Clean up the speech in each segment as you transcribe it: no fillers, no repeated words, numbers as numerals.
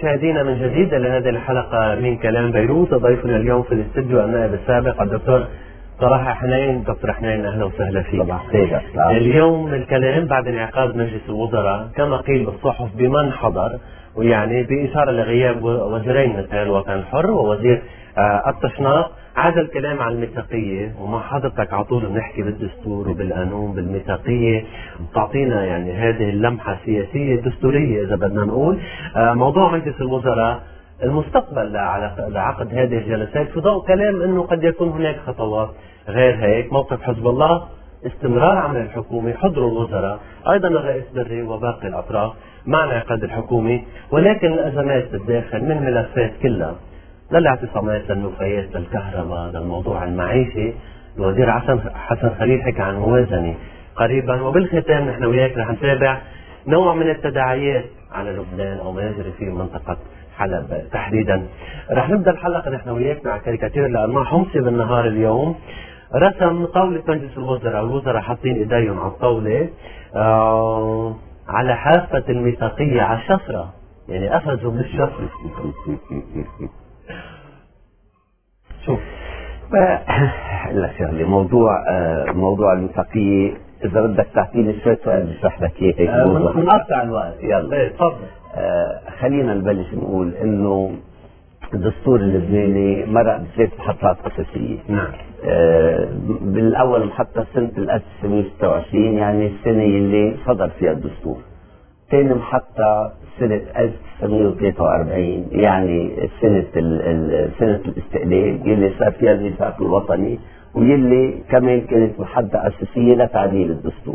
مشاهدينا من جديد لهذه الحلقة من كلام بيروت. ضيفنا اليوم في الاستديو النائب السابق الدكتور صلاح حنين. دكتور حنين أهلا وسهلا فيك. اليوم الكلام بعد انعقاد مجلس الوزراء كما قيل بالصحف بمن حضر، ويعني بإشارة لغياب وزيرين مثل الوطن الحر ووزير التشناق. عاد الكلام عن الميثاقية، ومع حضرتك على طول بنحكي بالدستور وبالقانون بالميثاقية، تعطينا يعني هذه اللمحة السياسية الدستورية إذا بدنا نقول موضوع مجلس الوزراء المستقبل لعقد هذه الجلسات، في ضوء كلام أنه قد يكون هناك خطوات غير هيك. موقف حزب الله، استمرار عمل الحكومة، حضور الوزراء، أيضا الرئيس بري وباقي الأطراف مع انعقاد الحكومة، ولكن الأزمات بالداخل من ملفات كلها للاعتصامات للنفايات للكهرباء للموضوع المعيشي. الوزير حسن خليل حكى عن موازنة قريبا، وبالختام نحن وياك رح نتابع نوع من التداعيات على لبنان أو ما يجري في منطقة حلب تحديدا. رح نبدأ الحلقة نحن وياك مع كاريكاتير لأنواع حمصي بالنهار اليوم. رسم طاولة مجلس الوزراء، والوزراء حاطين ايديهم على الطاولة على حافة الميثاقية على الشفرة، يعني قفزوا من الشفرة. شوف لا شغله موضوع الميثاقية، إذا بدك تعطيني شوية سؤال بشرح لك إياه هيك بنقطع الوقت. يلا تفضل. خلينا نبلش نقول إنه الدستور اللبناني مرق بثلاث محطات أساسية. نعم. بالأول محطة سنة 1926، يعني السنة اللي صدر فيها الدستور. ثاني محطة سنة 1943، يعني سنة الاستقلال اللي صار فيها الميثاق الوطني، واللي كمان كانت محطة أساسية لتعديل الدستور.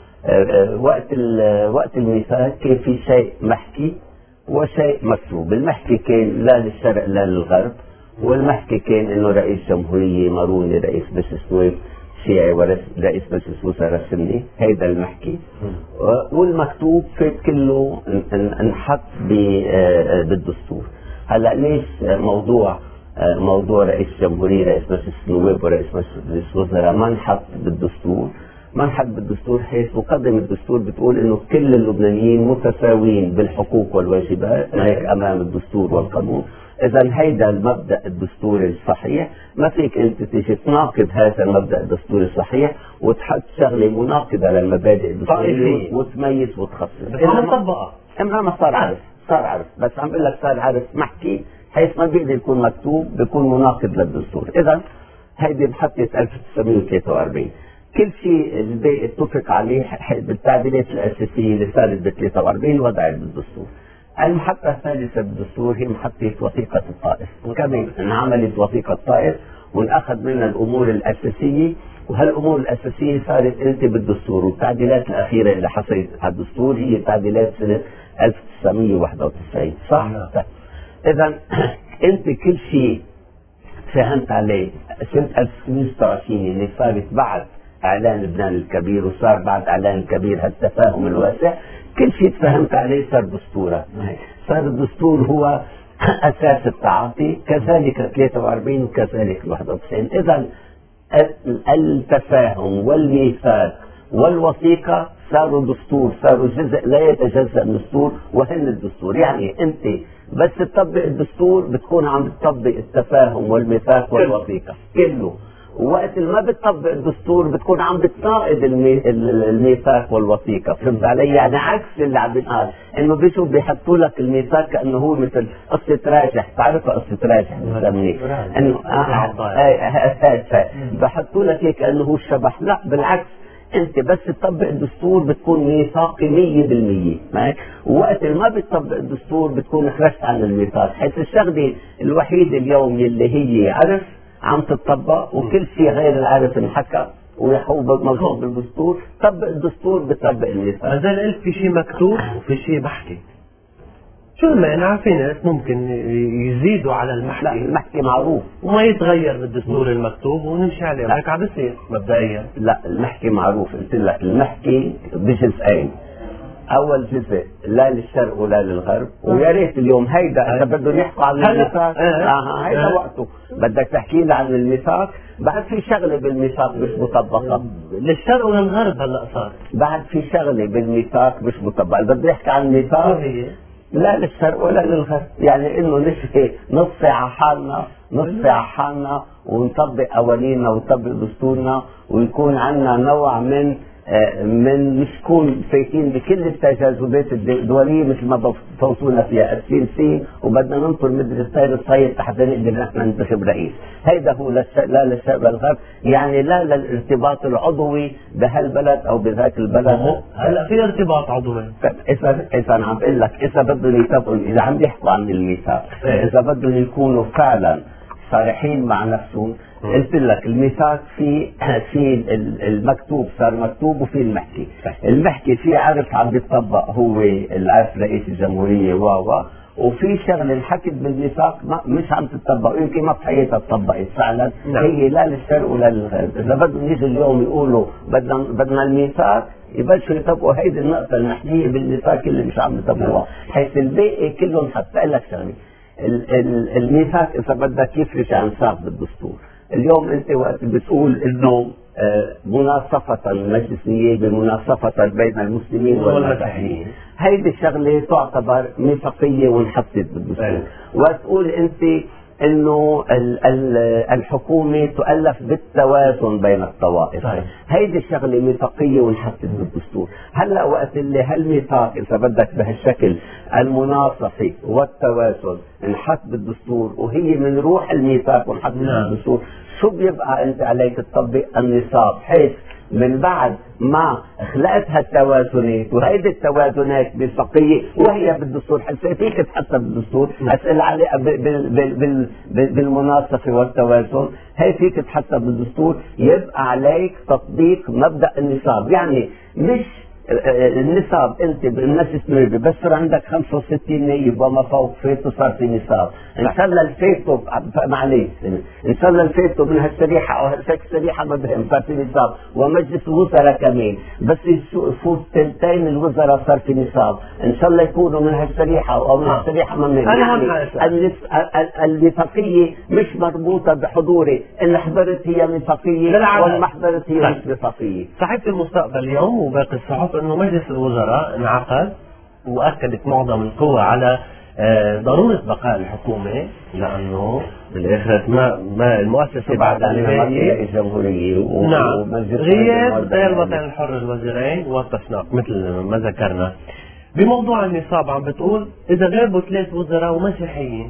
وقت الميثاق كان في شيء محكي وشيء مكتوب. المحكي كان لا للشرق لا للغرب، والمحكي كان انه رئيس جمهورية ماروني رئيس مجلس نواب شيعي ورئيس مجلس وزراء سني، هيدا المحكي. والمكتوب فات كله انحط بالدستور. هلا ليش موضوع رئيس جمهورية رئيس مجلس النواب ورئيس مجلس وزراء ما انحط بالدستور؟ ما انحط بالدستور حيث مقدمة الدستور بتقول انه كل اللبنانيين متساويين بالحقوق والواجبات امام الدستور والقانون. اذا هيدا المبدأ الدستوري الصحيح، ما فيك انت تيجي تناقض هذا المبدأ الدستوري الصحيح وتحط شغلة مناقضة للمبادئ الدستورية وتميز وتخصص. اذا مطبقة ما صار عارف بس عم بقول لك صار عارف محكي، حيث ما بيقدر يكون مكتوب بيكون مناقض للدستور. اذا هيدي محطة 1943. كل شيء الباقي اتفق عليه بالتعديلات الأساسية اللي صارت ب 43 وضعت بالدستور. المحطة الثالثة بالدستور هي محطة وثيقة الطائف، وكمان انعملت وثيقة الطائف ونأخذ منها الأمور الأساسية، وهالأمور الأساسية صارت انت بالدستور. والتعديلات الأخيرة اللي حصلت على الدستور هي تعديلات سنة 1991. صح؟ إذا أنت كل شيء فهمت عليه سنة 1926 اللي صارت بعد إعلان لبنان الكبير، وصار بعد إعلان الكبير هالتفاهم الواسع، كل شيء تفهمت عليه صار دستورا. صار الدستور هو أساس التعاطي، كذلك 43 وكذلك 91. إذا التفاهم والميثاق والوثيقة صاروا دستور، صاروا جزء لا يتجزأ من الدستور، وهن الدستور. يعني أنت بس تطبق الدستور بتكون عم تطبق التفاهم والميثاق والوثيقة كله. وقت ما بتطبق الدستور بتكون عم بتناقض الميثاق والوثيقة. فهمت علي؟ يعني عكس اللي عم بينقال، انه بيشوف بيحطوا لك الميثاق كانه هو مثل قصة راجح. بتعرفها قصة راجح؟ بسميه انه بحطوا لك هيك كانه هو الشبح. لا بالعكس، انت بس تطبق الدستور بتكون ميثاقي 100%. ووقت ما بتطبق الدستور بتكون خرجت عن الميثاق. حيث الشغله الوحيده اليوم اللي هي عرف عم تطبق، وكل شيء غير العرف انحكى ويحوب موجود بالدستور. طبق الدستور بتطبق الميثاق. هذا قلت في شيء مكتوب وفي شيء بحكي. شو المعنى؟ في ناس ممكن يزيدوا على المحكي. لا المحكي معروف وما يتغير بالدستور المكتوب ونمشي عليه. هيك عم بيصير مبدئيا. لا المحكي معروف. قلت لك المحكي بجزئين. اول جزء لا للشرق ولا للغرب، ويا ريت اليوم هيدا اذا بدهم يحكوا عن الميثاق هيدا وقته. بدك تحكي لي عن الميثاق، بعد في شغله بالميثاق مش مطبقه للشرق وللغرب. هلا صار بعد في شغله بالميثاق مش مطبقه. بدي احكي عن الميثاق. لا للشرق ولا للغرب، يعني انه نشفي نصفي على حالنا، نصفي على حالنا ونطبق قوانيننا ونطبق دستورنا، ويكون عندنا نوع من مش نكون فايتين بكل التجاذبات الدوليه مثل ما بفوتونا فيها السين وبدنا ننطر مثل الطير الصيد حتى نقدر نحن ننتخب رئيس. هيدا هو لا للشرق ولا للغرب، يعني لا للارتباط العضوي بهالبلد او بذاك البلد. هلا في ارتباط عضوي. اذا عم بقول لك اذا بدهم يتفقوا، اذا عم يحكوا عن الميثاق، اذا بدهم يكونوا فعلا صارحين مع نفسهم. قلت لك الميثاق في المكتوب صار مكتوب وفي المحكي. المحكي في عرف عم بيطبق هو العرف رئيس الجمهوريه وفي شغله انحكت بالميثاق مش عم تطبق، يمكن ما بحياتها تطبقت فعلا. هي لا للشرق ولا للغرب. اذا بدهم يجوا اليوم يقولوا بدنا الميثاق، يبلشوا يطبقوا هيدي النقطه المحكيه بالميثاق اللي مش عم يطبقوها، حيث الباقي كلهم حتى لك شغله. الميثاق اذا بدك يفرش عن ساق بالدستور. اليوم انت وقت بتقول انه مناصفة مجلس النيابة مناصفة بين المسلمين والمسيحيين، هيدي الشغلة تعتبر ميثاقية وانحطت بالدستور. وتقول انت انه الحكومة تؤلف بالتوازن بين الطوائف، هيدي الشغلة ميثاقية وانحطت بالدستور. هلا وقت اللي هالميثاق اذا بدك بهالشكل المناصفة والتوازن انحط بالدستور وهي من روح الميثاق وانحط بالدستور، شو بيبقى انت عليك تطبق النصاب، حيث من بعد ما خلقت هالتوازنات وهيدي التوازنات ميثاقيه وهي بالدستور، حتى فيك تحطها بالدستور، اسئله عليها بالمناصفه والتوازن، هي فيك تحطها بالدستور، يبقى عليك تطبيق مبدا النصاب. يعني مش النصاب انت بالمجلس النيابي بس صار عندك 65 نائب وما فوق فاتوا صار في نصاب، ان شاء الله الفاتوا معلش ان شاء الله الفاتوا من هالشريحه او هيك شريحه ما بهم صار في نصاب، ومجلس الوزراء كمان بس يفوت ثلثين الوزراء صار في نصاب، ان شاء الله يكونوا من هالشريحه او من هالشريحه ما بهم. يعني الميثاقيه مش مربوطه بحضوري، ان حضرت هي ميثاقيه وما حضرت هي مش ميثاقيه. صحيفه المستقبل اليوم وباقي الصحف انه مجلس الوزراء انعقد واكدت معظم القوى على ضروره بقاء الحكومه، لانه بالاخر ما المؤسسه بعد النهايه الجمهوريه غياب غير الوطن الحر الوزيرين والتشناق مثل ما ذكرنا. بموضوع النصاب عم بتقول اذا غابوا 3 وزراء ومسيحيين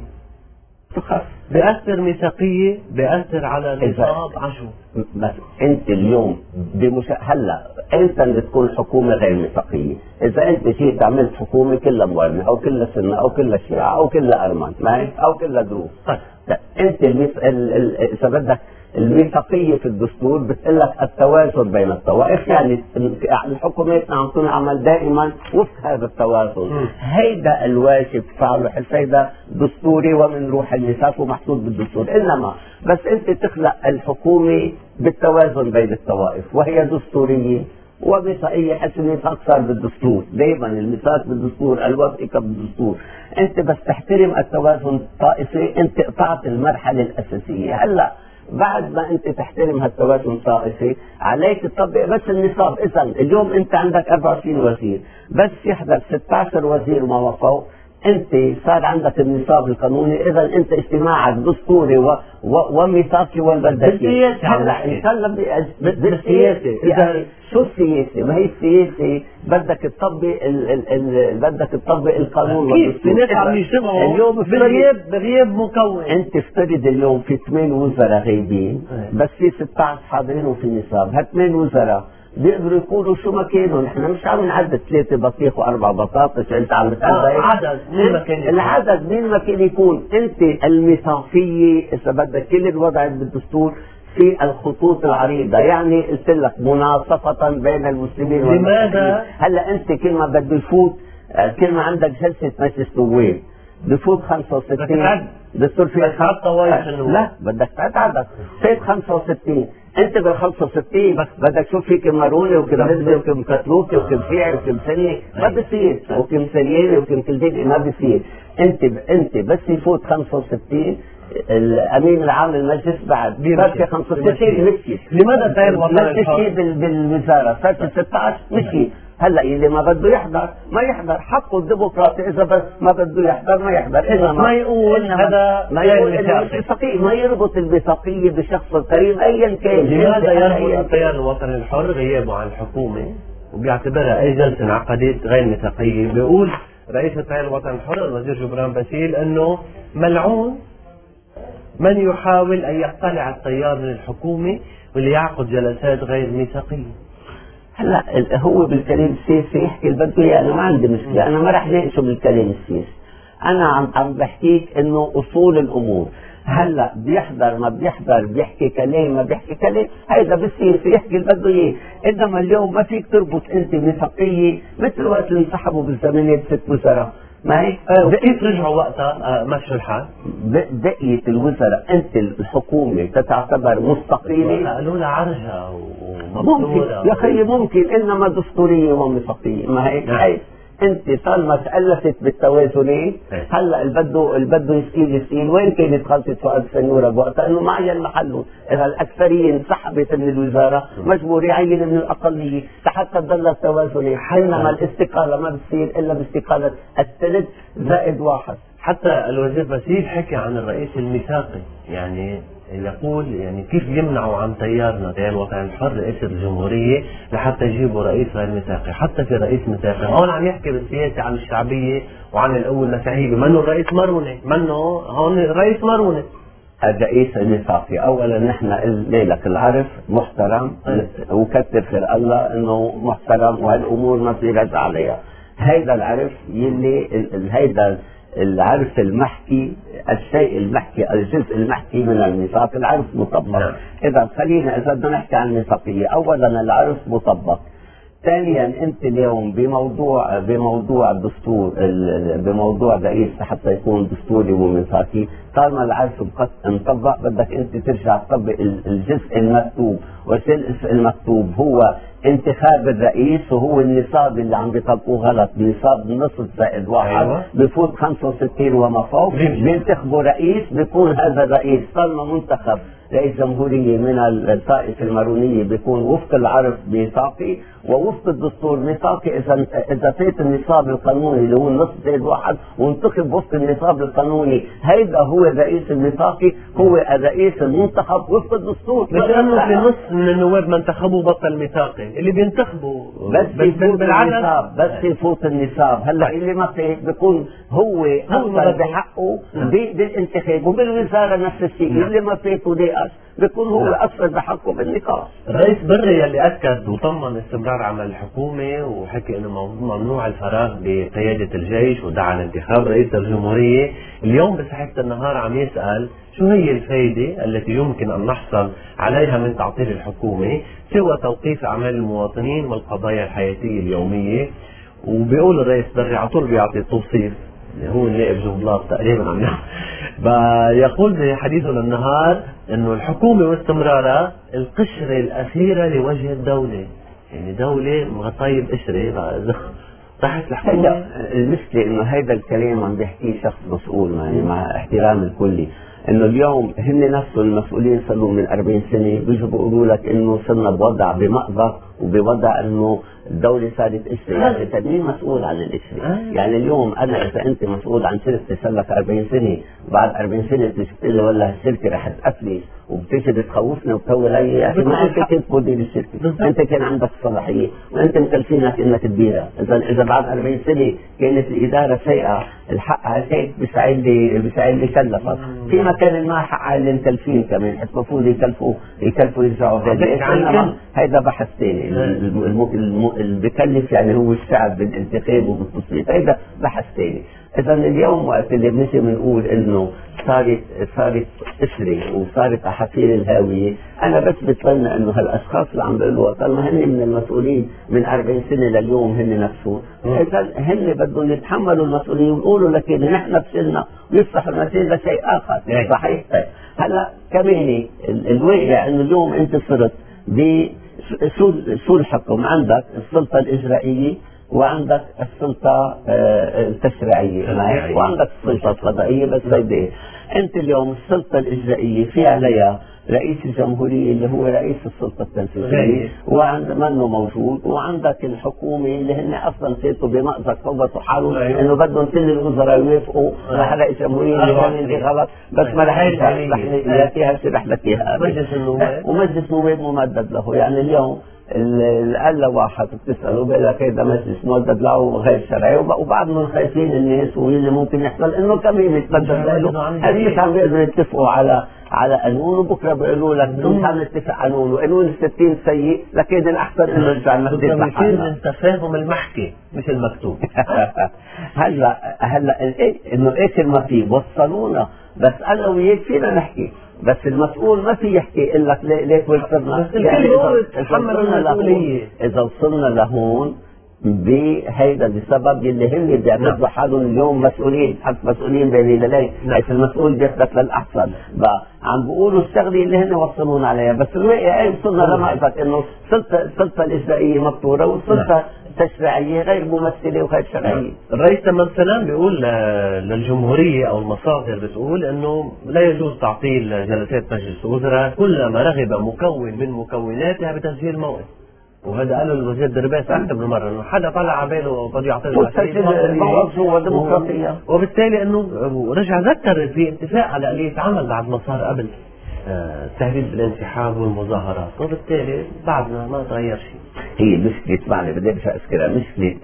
بيأثر ميثاقيه، بيأثر على نصاب عشو. بس انت اليوم هلا انت اللي تكون حكومه غير ميثاقيه، اذا انت جيت عملت حكومه كلها موالمه او كلها سنه او كلها شيعه او كلها ارمن او كلها دروز، انت اذا بدك الميثاقيه في الدستور بتقول لك التوازن بين الطوائف، يعني الحكومات عم تنعمل دائما وفق هذا التوازن. هيدا الواجب فعله، هيدا دستوري ومن روح الميثاق ومحطوط بالدستور. انما بس انت تخلق الحكومه بالتوازن بين الطوائف وهي دستوريه وميثاقيه، حيث الميثاق صار بالدستور، دائما الميثاق بالدستور، الوثيقه بالدستور. انت بس تحترم التوازن الطائفي، انت قطعت المرحله الاساسيه. هلا بعد ما انت تحترم هالتوازن الطائفي عليك تطبق بس النصاب. اذا اليوم انت عندك 24 وزير بس يحضر 16 وزير وما فوق، انت صار عندك النصاب القانوني، اذا انت اجتماعك دستوري وميثاقي والبلدكي. هلا ان شاء الله بالسياسه، يعني شو السياسه؟ ما هي السياسه بدك تطبق بدك تطبق القانون والدستور. عم يجتمعوا اليوم بغياب مكون. انت افترض اليوم في 8 وزراء غايبين بس في 16 حاضرين وفي نصاب، هال8 وزراء بيقدروا يكونوا شو ما كانوا. نحن مش عم نعدد 3 بطيخ و4 بطاطس، انت عم بتعدد عدد مين ما كان يكون. العدد مين ما كان يكون. انت الميثاقيه اذا بدك كل الوضع بالدستور في الخطوط العريضة، يعني قلت لك مناصفة بين المسلمين لماذا؟ هلا انت كل ما بده يفوت، كل ما عندك جلسة مجلس نواب بفوت 65 دستور في لا بدك تعد عدد فات 65. انت بال 65 بس بدك تشوف في كم ماروني وكم نزبه وكم كتلوكي وكم فيعي وكم سني، ما بصير، وكم سرياني وكم كلدين، ما بصير. انت بس يفوت 65 الامين العام للمجلس بعد صار 65 مشي. لماذا التيار الوطني الحر بالوزاره صار 16 مشي. هلا اللي ما بده يحضر ما يحضر، حقه الديمقراطي، اذا بس ما بده يحضر ما يحضر. اذا ما يقول هذا ما يقول الميثاقيه، ما يربط الميثاقيه بشخص الكريم ايا كان. لماذا يربط التيار الوطني الحر غيابه عن الحكومه وبيعتبرها اي جلسه انعقدت غير ميثاقيه؟ بيقول رئيس التيار الوطني الحر الوزير جبران باسيل انه ملعون من يحاول ان يقتلع التيار من الحكومه واللي يعقد جلسات غير ميثاقيه. هلا هو بالكلام السياسي يحكي اللي بده اياه، انا ما عندي مشكله، انا ما رح ناقشه بالكلام السياسي. انا عم بحكيك انه اصول الامور. هلا بيحضر ما بيحضر، بيحكي كلام ما بيحكي كلام، هيدا بالسياسي يحكي اللي بده اياه. انما اليوم ما فيك تربط انت ميثاقيه مثل وقت اللي انسحبوا بالزمانات 6 وزراء، ما هيك؟ كيف رجعوا وقتها مشوا الحال؟ بقية الوزراء انت الحكومة تتعتبر مستقيلة؟ قالوا لها عرجة ممكن يا خيي ممكن، انما دستورية وميثاقية، ما هيك؟ نعم. انت طالما تألفت بالتوازنين، هلا اللي بده يسئل وين كانت غلطة فؤاد سنورة بوقتها؟ انه ما عين محله، اذا الاكثرية انسحبت من الوزارة مجبور يعين من الاقلية حتى تضل التوازن. انما الاستقالة ما بتصير الا باستقالة الثلث زائد 1. حتى الوزير باسيل حكى عن الرئيس الميثاقي، يعني يقول يعني كيف يمنعوا عن تيارنا تيار الوطن الحر رئيس الجمهورية لحتى يجيبوا رئيس غير ميثاقي، حتى في رئيس ميثاقي. هون عم يحكي بالسياسة عن الشعبية وعن القوة المفاهيمية، منه الرئيس مرونة، منه هون الرئيس مرونة. الرئيس الميثاقي اولا نحن لك العرف محترم وكتر خير الله انه محترم وهالامور ما في رجع عليها. هيدا العرف يلي هيدا العرف المحكي، الشيء المحكي، الجزء المحكي من الميثاق، العرف مطبق. إذا خلينا إذا بدنا نحكي عن الميثاقية، أولا العرف مطبق. ثانيا أنت اليوم بموضوع الدستور، بموضوع رئيس حتى يكون دستوري وميثاقي، طالما العرف مطبق بدك أنت ترجع تطبق الجزء المكتوب، والجزء المكتوب هو انتخاب الرئيس، وهو النصاب اللي عم بيطبقوه غلط، نصاب نصف زائد 1 بفوت 65 وما فوق، بينتخبوا رئيس، بيكون هذا الرئيس طالما منتخب رئيس جمهورية من الطائفة المارونية بيكون وفق العرف ميثاقي ووفق الدستور ميثاقي. إذا فات النصاب القانوني اللي هو النصف زائد 1 وانتخب وفق النصاب القانوني، هيدا هو الرئيس الميثاقي، هو الرئيس المنتخب وفق الدستور. بس لأنه في نص من النواب ما انتخبوا بطل ميثاقي، اللي بينتخبوا بس يفوت النصاب، بس يفوت النصاب. هلا اللي ما فات بيكون هو أصلا بحقه بالانتخاب، وبالوزارة نفس الشيء. اللي ما فات وديقش بيكون هو أصلا بحقه بالنقاش. الرئيس بري اللي أكد وطمن استمرار عمل الحكومة وحكي إنه ممنوع الفراغ بقيادة الجيش ودعا لانتخاب رئيس الجمهورية، اليوم بصحيفة النهار عم يسأل شو هي الفائدة التي يمكن أن نحصل عليها من تعطيل الحكومة سوى توقيف أعمال المواطنين والقضايا الحياتية اليومية. وبيقول الرئيس بري على طول بيعطي توصيف، هو النائب جوبلاط تقريبا عم يقول بحديثه للنهار انه الحكومة واستمرارها القشرة الأخيرة لوجه الدولة، يعني دولة مغطية بقشرة تحت الحكومة. المشكلة انه هذا الكلام عم بيحكيه شخص مسؤول، يعني مع احترام الكلي، انه اليوم هن نفسهم المسؤولين صاروا من 40 سنة بيجوا بيقولوا لك انه صرنا بوضع بمأزق وبوضع انه الدولة صارت قشرة. يعني مين مسؤول عن القشرة؟ يعني اليوم انا اذا انت مسؤول عن شركة صار لك 40 سنة، بعد 40 سنة بتيجي تقول لي والله الشركة رح تقفلي وبتيجي بتخوفني وبتقول علي يا اخي ما انت كنت مدير الشركة، انت كان عندك صلاحية وانت مكلفينك انك تديرها. اذا بعد 40 سنة كانت الادارة سيئة، الحق عليك بيساعد لي كلفك في مكان ما حق على المكلفين كمان، حتى المفروض يكلفوا يرجعوا. هذا بحث ثاني. اللي بكلف يعني هو الشعب بالانتخاب وبالتصويت، هذا بحث ثاني. اذا اليوم وقت اللي بنجي بنقول انه صارت قشرة وصارت احاسير الهاوية، انا بس بتمنى انه هالاشخاص اللي عم بيقولوا طالما هن من المسؤولين من 40 سنة لليوم هن نفسهم، اذا هن بدهم يتحملوا المسؤولية ويقولوا لك نحن فشلنا ويفتحوا المسؤولية لشيء اخر. صحيح. هلا كمان الواقع انه اليوم انت صرت شو الحكم؟ عندك السلطة الإجرائية وعندك السلطة التشريعية وعندك السلطة القضائية. بس انت اليوم السلطه الاجرائيه في عليها رئيس الجمهوريه اللي هو رئيس السلطه التنفيذيه وعند منه موجود، وعندك الحكومه اللي هن اصلا فاتوا بمأزق فوضوا حالهم انه بدهم كل الوزراء يوافقوا على رئيس الجمهوريه اللي كان غلط، بس ما رح يحكيها رح لك اياها. ومجلس النواب ممدد له، يعني اليوم الا واحد بتساله بيقول لك هذا مجلس ممدد له غير شرعي، وبعضهم خايفين الناس واللي ممكن يحصل انه كمان يتبدل له، هل مش عم بيقدروا يتفقوا على قانون، وبكره بيقولوا لك مش عم نتفق قانون، وقانون ال60 سيء، لكن الاحسن انه نرجع نهدي بصير من تفاهم المحكي مش المكتوب. هلا انه اخر ما في وصلونا، بس انا وياك فينا نحكي، بس المسؤول ما في يحكي يقول لك ليك وصلنا، يعني اذا وصلنا لهون بهيدا بسبب يلي هم بيعتبروا حالهم اليوم مسؤولين، حتى مسؤولين بين ليلين، حيث المسؤول بيثبت للاحسن، بقى عم بيقولوا الشغله اللي هن وصلون عليها، بس الواقع وصلنا لمأزق انه السلطه الاجرائيه مبتوره والسلطه التشريعيه غير ممثله وغير شرعيه. الرئيس تمام سلام بيقول للجمهوريه او المصادر بتقول انه لا يجوز تعطيل جلسات مجلس الوزراء كلما رغب مكون من مكوناتها بتسجيل موعد، وهذا قاله الوزير درباس اكثر من مره انه حدا طلع على باله بده يعطي الموعد هو ديمقراطيه، وبالتالي انه رجع ذكر في اتفاق على آلية عمل بعد ما صار قبل التهديد بالانسحاب والمظاهرات، وبالتالي بعدنا ما تغير شيء. هي مشكلة معني بدي ارجع اذكرها، مشكلة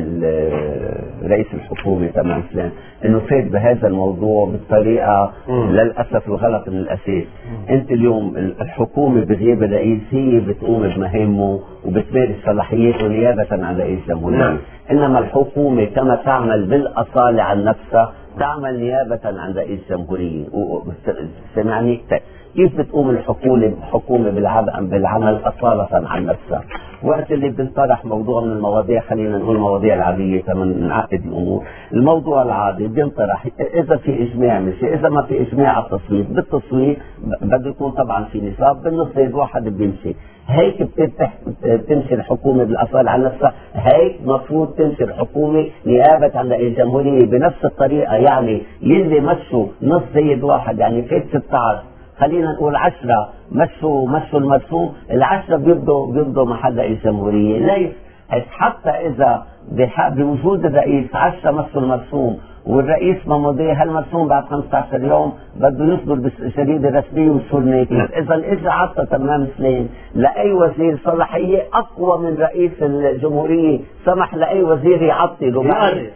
رئيس الحكومة تمام سلام انه فات بهذا الموضوع بالطريقة للاسف الغلط من الاساس. انت اليوم الحكومة بغياب الرئيس هي بتقوم بمهامه وبتمارس صلاحياته نيابة عن رئيس الجمهورية، انما الحكومة كما تعمل بالاصالة عن نفسها تعمل نيابة عن رئيس الجمهورية. سمعني كيف بتقوم الحكومة بالعمل أصالة عن نفسها؟ وقت اللي بنطرح موضوع من المواضيع، خلينا نقول مواضيع العادية كمان نعقد الأمور، الموضوع العادي بينطرح إذا في إجماع مشي، إذا ما في إجماع على التصويت، بالتصويت بده يكون طبعا في نصاب، بالنص واحد بيمشي، هيك بتمشي الحكومة بالأصالة عن نفسها، هيك مفروض تمشي الحكومة نيابة عن رئيس الجمهورية بنفس الطريقة. يعني يلي مشوا نص زائد واحد يعني فات 16، خلينا نقول 10 مشوا المرسوم، ال10 بيبدوا محل رئيس الجمهورية. ليش؟ حتى إذا بوجود الرئيس 10 مشوا المرسوم والرئيس ما مضي هالمرسوم بعد 15 يوم بده يصدر بالجريدة الرسمية والشهور ناتج. إذا إجا عطى تمام سنين لأي وزير صلاحية أقوى من رئيس الجمهورية، سمح لأي وزير يعطل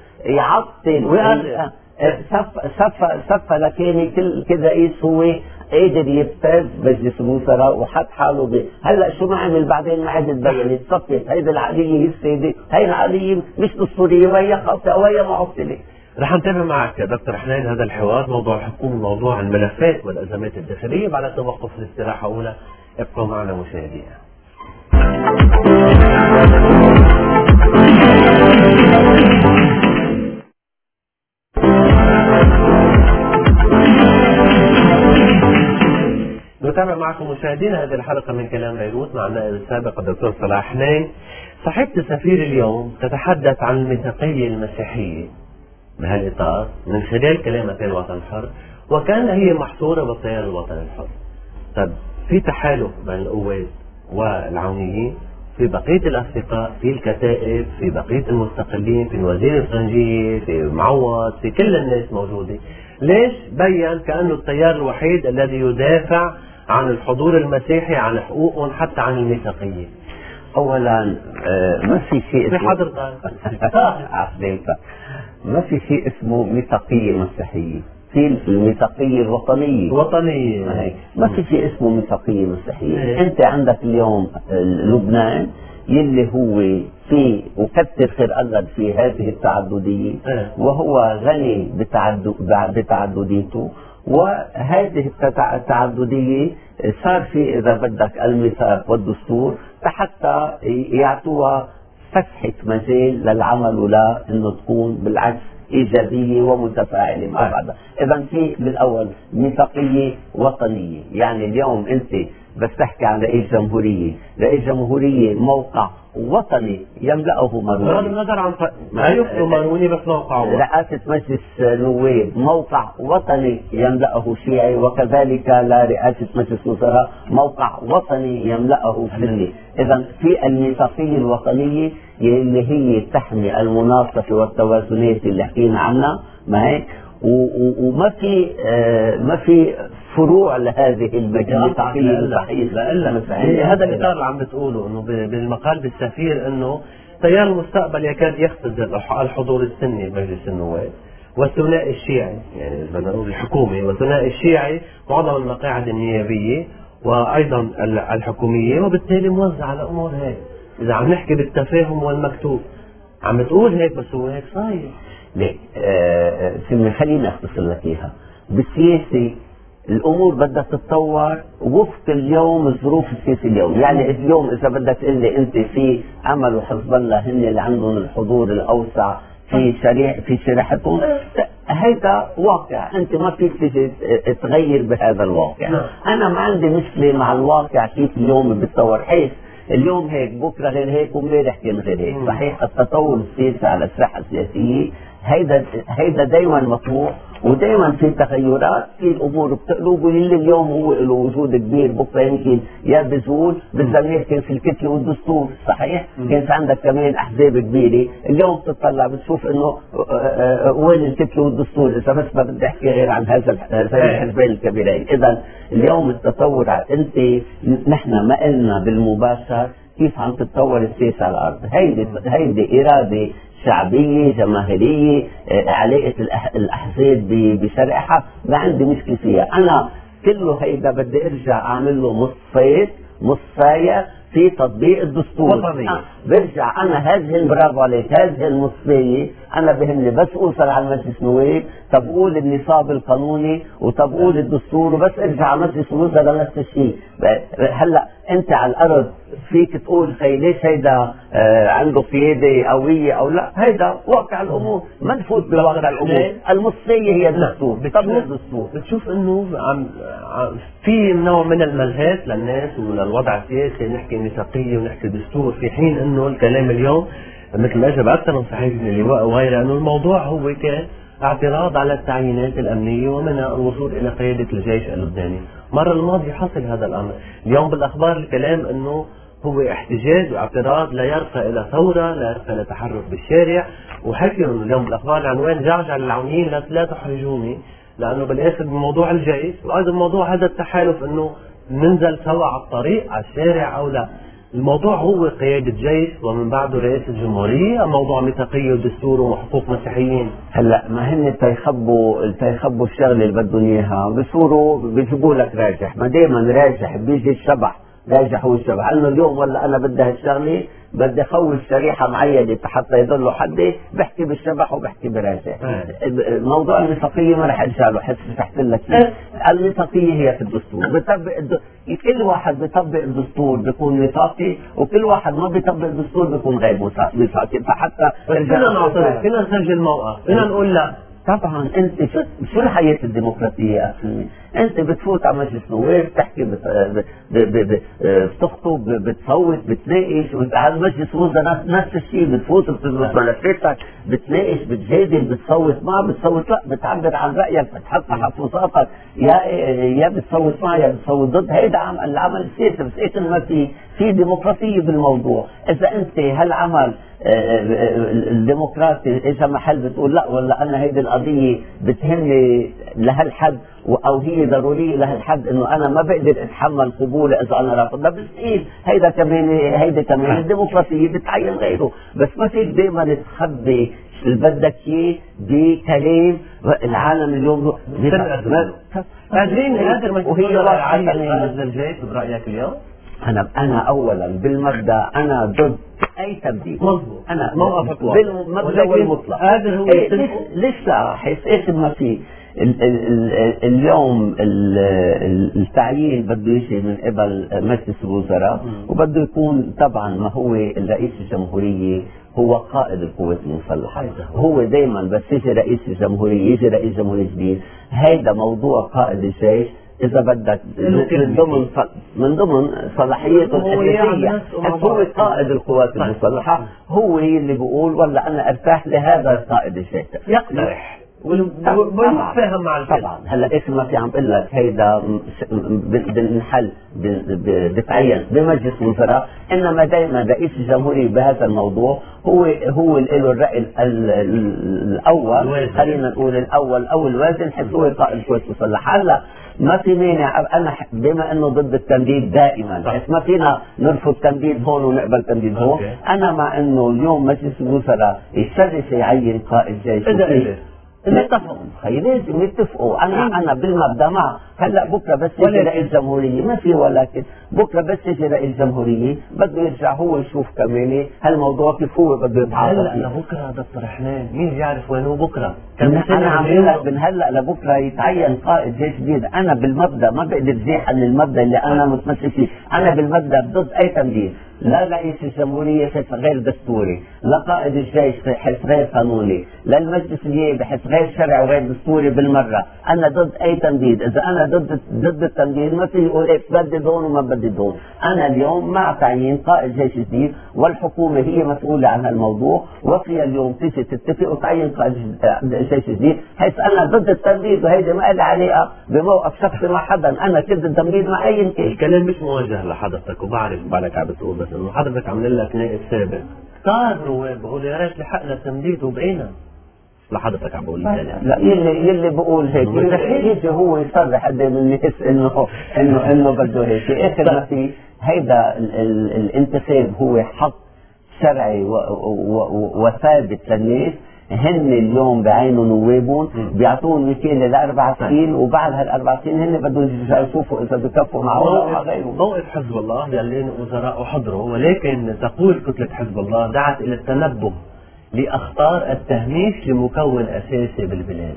صفى لكن كل رئيس هو قادر يبتز مجلس الوزراء وحط حاله هلا شو ما عمل بعدين ما عاد تبين صفت هيدي العقليه هي السيده، هي العقليه مش دستوريه وهي خاطئه وهي معطله. رح نتابع معك دكتور حنين هذا الحوار، موضوع الحكومه، موضوع الملفات والازمات الداخليه بعد توقف الاستراحه اولى. ابقوا معنا مشاهدينا. نتابع معكم مشاهدينا هذه الحلقة من كلام بيروت مع النائب السابق الدكتور صلاح حنين. صحيفة سفير اليوم تتحدث عن الميثاقية المسيحية بهالإطار من خلال كلمتين الوطن الحر، وكان هي محصورة بالتيار الوطني الحر. طب في تحالف بين القوات والعونيين، في بقية الأصدقاء، في الكتائب، في بقية المستقلين، في الوزير الفرنجية، في معوض، في كل الناس موجودة. ليش بين كأنه التيار الوحيد الذي يدافع عن الحضور المسيحي، عن حقوقهم، حتى عن الميثاقية؟ اولا ما في شيء في حضرتك ما في شيء اسمه ميثاقية مسيحية، في الميثاقية الوطنية ما في شيء اسمه ميثاقية مسيحية. انت عندك اليوم لبنان يلي هو في وكثر خير الله في هذه التعددية، وهو غني بتعدديته، وهذه التعددية صار في إذا بدك الميثاق والدستور حتى يعطوها فسحة مجال للعمل ولا إنه تكون بالعكس إيجابية ومتفاعلة مع بعضها. إذا في بالأول ميثاقية وطنية، يعني اليوم أنت بس تحكي عن رئيس جمهورية. رئيس جمهورية موقع وطني يملأه ماروني، بغض النظر عن ما يخطو ماروني بس موقعه. رئاسة مجلس نواب موقع وطني يملأه شيعي، وكذلك لرئاسة مجلس وزراء موقع وطني يملأه سني. إذا في الميثاقية الوطنية اللي هي تحمي المناصفة والتوازنات اللي حكينا عنها، ما هيك؟ وما في ما في فروع لهذه الميثاقية الصحيحة. هذا الإطار اللي عم بتقوله انه بالمقال بالسفير انه تيار المستقبل يكاد يختزل الحضور السني بمجلس النواب والثنائي الشيعي، يعني بدنا نقول الحكومي والثنائي الشيعي، معظم المقاعد النيابية وايضا الحكومية، وبالتالي موزع على الامور هيك. اذا عم نحكي بالتفاهم والمكتوب عم بتقول هيك، بس هو هيك صاير. ليه؟ سمي خليني اختصر لك اياها. بالسياسة الامور بدها تتطور وفق اليوم الظروف السياسية اليوم. يعني اليوم اذا بدك تقول لي انت في عمل وحزب الله هن اللي عندهم الحضور الاوسع في شريحتهم، هذا واقع انت ما فيك تيجي تغير بهذا الواقع. انا ما عندي مشكلة مع الواقع كيف اليوم بتطور، حيث اليوم هيك بكره غير هيك وامبارح كان غير هيك. صحيح التطور السياسي على الساحه السياسيه هيدا دائما مطروح، ودائما في تغيرات في الامور بتقلب، واللي اليوم هو له وجود كبير بكره يمكن يا بزول. بالزمان كان في الكتله والدستور، صحيح؟ كانت عندك كمان احزاب كبيره، اليوم بتطلع بتشوف انه وين الكتله والدستور اذا بس ما بدي احكي غير عن هذا الحزبين الكبيرين. اذا اليوم التطور انت نحن ما قلنا بالمباشر كيف عم تتطور السياسه على الارض. هيدي اراده شعبية جماهيرية، علاقة الأحزاب بشرائحها ما عندي مشكلة فيها. أنا كله هيدا بدي أرجع أعمل له مصفاية في تطبيق الدستور. برجع أنا هذه برافو عليك، هذه المصفاية أنا بهمني بس أوصل على مجلس نواب، طب قول النصاب القانوني وطب قول الدستور، وبس أرجع على مجلس الوزراء نفس الشيء. هلا أنت على الأرض فيك تقول ليش هيدا عنده قيادة قوية أو لا، هيدا واقع الأمور، ما نفوت بواقع الأمور. المصفاية هي الدستور. بتشوف إنه في نوع من الملهات للناس وللوضع السياسي، نحكي ميثاقية ونحكي دستور، في حين إنه الكلام اليوم مثل ما أجاب أكثر من صحيح من اللواء وغيره إنه الموضوع هو كان اعتراض على التعيينات الأمنية ومنها الوصول إلى قيادة الجيش اللبناني. المرة الماضية حصل هذا الأمر. اليوم بالأخبار الكلام إنه هو احتجاج واعتراض لا يرقى إلى ثورة، لا يرقى إلى تحرك بالشارع، وحكي إنه اليوم بالأخبار العنوان جعجع للعونيين لا تحرجوني، لأنه بالآخر بموضوع الجيش وأيضا موضوع هذا التحالف إنه ننزل سوا على الطريق على الشارع أو لا. الموضوع هو قيادة جيش ومن بعده رئاسة الجمهورية، موضوع ميثاقية ودستور وحقوق مسيحيين. هلا ما هن تيخبوا الشغله اللي بدهم اياها، بصوروا بيجيبوا لك راجح، ما دائما راجح بيجي الشبح، راجح هو الشبح. انه اليوم ولا انا بدي هالشغله بدي خوف شريحه معينه حتى يضلوا حدي، بحكي بالشبح وبحكي براجح. موضوع الميثاقيه ما رح ارجع له، حس فتحت لك الميثاقيه هي في الدستور. كل واحد بيطبق الدستور بيكون ميثاقي، وكل واحد ما بيطبق الدستور بيكون غير ميثاقي. فحتى فينا نعترض، فينا نسجل موقف، فينا نقول لا. طبعا انت شو الحياة الديمقراطية اخي؟ انت بتفوت على مجلس نواب بتحكي بتخطب بتصوت بتناقش، وانت على مجلس وزراء نفس الشيء، بتفوت بملفاتك بتناقش بتجادل بتصوت مع بتصوت لا، بتعبر عن رايك بتحط تحفظاتك، يا بتصوت مع يا بتصوت ضد. هيدا العمل السياسي، بس ايه ما في ديمقراطية بالموضوع. اذا انت هالعمل الديمقراطي اجى محل بتقول لا والله انا هيدي القضيه بتهمني لهالحد او هي ضروريه لهالحد انه انا ما بقدر اتحمل قبوله اذا انا رافض، لا بستقيل. هيدا كمان الديمقراطيه بتعين غيره. بس ما فيك دائما تخبي اللي بدك اياه بكلام. العالم اليوم قادرين وهي واقعيه الجيش برايك اليوم؟ انا اولا بالمبدا انا ضد اي تبديل. مظبوط. انا موافق بالمبدا والمطلق. هذا هو لسه حيث ما في اليوم التعيين بده يجي من قبل مجلس الوزراء، وبده يكون طبعا ما هو الرئيس الجمهورية هو قائد القوات المسلحة. هو دائما بس يجي رئيس الجمهورية يجي رئيس جمهورية جديد، هيدا موضوع قائد الجيش اذا بدك من ضمن صلاحيته الاساسيه، هو قائد القوات المسلحه، هو اللي بيقول والله انا ارتاح لهذا القائد الجيش، يقترح ويفهم مع الكل. طبعا هلا ايش ما في عم بقول لك هيدا بنحل بتعين بمجلس الوزراء، انما دائما رئيس الجمهوريه بهذا الموضوع هو اللي له الراي الاول، خلينا نقول الاول او الوازن، حيث هو قائد القوات المسلحه. هلا ما في مانع انا بما انه ضد التمديد دائما، بس ما فينا نرفض تمديد هون ونقبل تمديد هون. انا مع انه اليوم مجلس الوزراء يشرف يعين قائد جيش نتفقوا، لازم يتفقوا. انا بالمبدا مع هلا بكره بس يجي رئيس الجمهوريه ما في، ولكن بكره بس يجي رئيس الجمهوريه بده يرجع هو يشوف كمان هالموضوع كيف هو بده يتعاطى. هلا لبكره دكتور حنان مين يعرف وين هو بكره؟ انا عم بقول لك من هلا لبكره يتعين قائد جيش جديد. انا بالمبدا ما بقدر زيح عن المبدا اللي انا متمسك فيه. انا بالمبدا ضد اي تمديد، لا رئيس الجمهوريه حيث غير دستوري، لا قائد الجيش حيث غير قانوني، لا المجلس النيابي حيث غير شرعي وغير دستوري بالمره. انا ضد اي تمديد. اذا انا ضد التمديد ما في يقول ايه بدد هون وما بدد هون. انا اليوم مع تعيين قائد جيش جديد، والحكومه هي مسؤوله عن هالموضوع، وفي اليوم تيجي تتفق وتعين قائد جيش جديد، حيث انا ضد التمديد، وهيدي ما لها علاقه بموقف شخصي مع حدا. انا ضد التمديد مع اي كان. الكلام مش موجه لحضرتك، وبعرف بالك عم بتقول، بس انه حضرتك عامل لك نائب سابق صار نواب بقول يا ريت لحقنا التمديد وبقينا لحضرتك عم بقول لا يلي بقول هيك يجي هو يصرح قدام الناس انه بده هيك. اخر ما في هيدا الانتخاب هو حق شرعي وثابت للناس. هن اليوم بعينوا نوابهم بيعطوهم وكيله ل4 سنين، وبعد هال4 سنين هن بدهم يرجعوا يشوفوا اذا بكفوا معه ولا مع غيره. موقف حزب الله يلي وزراء حضروا، ولكن تقول كتله حزب الله دعت الى التنبه لاخطار التهميش لمكون اساسي بالبلاد.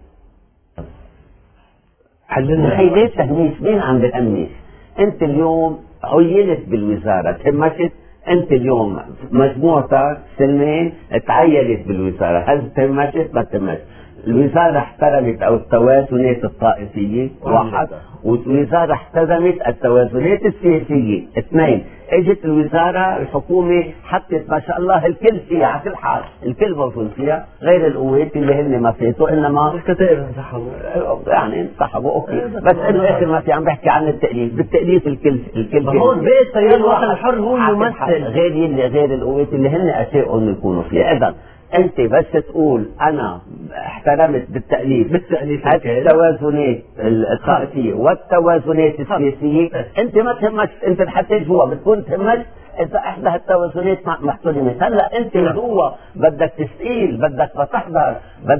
حللنا هي ليش تهميش؟ مين عم بتأمش؟ انت اليوم عينت بالوزاره، تهمشت انت اليوم مجموعتك سلمان تعينت بالوزاره، هل تهمشت؟ ما تهمشت. الوزاره احترمت او التوازنات الطائفيه، واحد، والوزاره احترمت التوازنات السياسيه، اثنين. اجت الوزاره الحكومه حطت ما شاء الله الكل فيها على كل حال، الكل موجود فيها، غير القوات اللي هن ما فاتوا، انما الكتائب انسحبوا، يعني انسحبوا اوكي، بس انه اخر ما في عم بحكي عن التأليف، بالتأليف الكل هون بقي التيار الوطني الحر هو يمثل غير القوات اللي هن اساءوا انه يكونوا فيها. اذا انت بس تقول انا احترمت بالتأليف التوازنات الطائفية والتوازنات السياسية، انت ما تهمش، انت حتى جوا بتكون تهمش اذا احدى هالتوازنات محترمت. هلا انت جوا بدك تستقيل، بدك ما تحضر،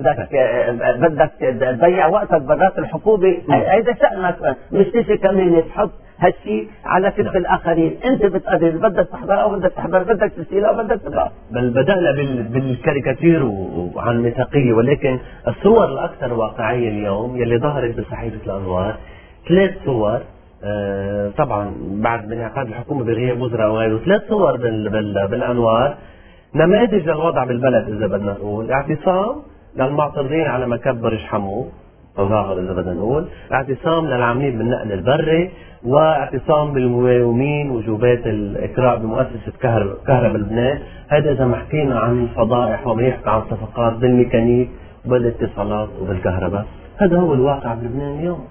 بدك تضيع وقتك برات الحكومة، هيدا شأنك. مش تيجي كمان تحط هالشيء على كتف الاخرين. انت بتقرر بدك تحضر او بدك تحضر، بدك تستقيل او بدك تبقى. بل بدأنا بالكاريكاتير وعن الميثاقية، ولكن الصور الاكثر واقعية اليوم يلي ظهرت بصحيفة الانوار 3 صور، طبعا بعد انعقاد الحكومة بغياب وزراء وغيره، 3 صور بالانوار، نماذج للوضع بالبلد اذا بدنا نقول. اعتصام للمعترضين على مكب برج حمو، تظاهر اذا بدنا نقول، اعتصام للعاملين بالنقل البري، واعتصام بالمقاومين وجوبات الاكراء بمؤسسة كهرباء لبنان. هذا اذا ما حكينا عن فضائح وما يحكي عن صفقات بالميكانيك وبالاتصالات وبالكهرباء. هذا هو الواقع بلبنان اليوم.